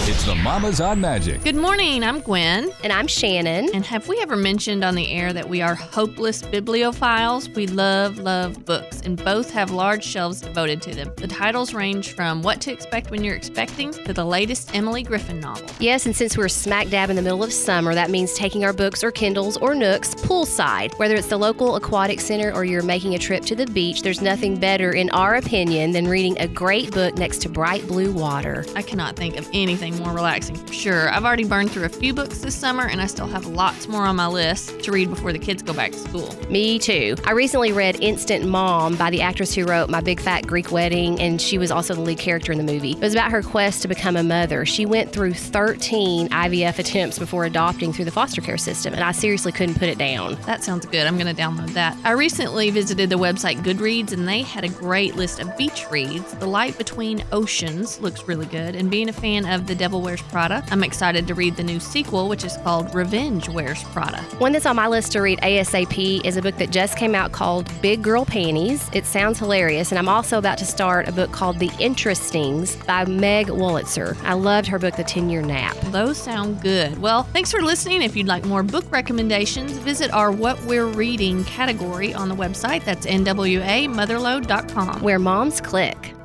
It's the Mamas on Magic. Good morning, I'm Gwen. And I'm Shannon. And have we ever mentioned on the air that we are hopeless bibliophiles? We love books, and both have large shelves devoted to them. The titles range from What to Expect When You're Expecting to the latest Emily Griffin novel. Yes, and since we're smack dab in the middle of summer, that means taking our books or Kindles or Nooks poolside. Whether it's the local aquatic center or you're making a trip to the beach, there's nothing better, in our opinion, than reading a great book next to bright blue water. I cannot think of anything more relaxing for sure. I've already burned through a few books this summer, and I still have lots more on my list to read before the kids go back to school. Me too. I recently read Instant Mom by the actress who wrote My Big Fat Greek Wedding, and she was also the lead character in the movie. It was about her quest to become a mother. She went through 13 IVF attempts before adopting through the foster care system, and I seriously couldn't put it down. That sounds good. I'm going to download that. I recently visited the website Goodreads, and they had a great list of beach reads. The Light Between Oceans looks really good, and being a fan of The Devil Wears Prada, I'm excited to read the new sequel, which is called Revenge Wears Prada. One that's on my list to read ASAP is a book that just came out called Big Girl Panties. It sounds hilarious, and I'm also about to start a book called The Interestings by Meg Wolitzer. I loved her book, The 10-Year Nap. Those sound good. Well, thanks for listening. If you'd like more book recommendations, visit our What We're Reading category on the website. That's nwamotherlode.com. Where moms click.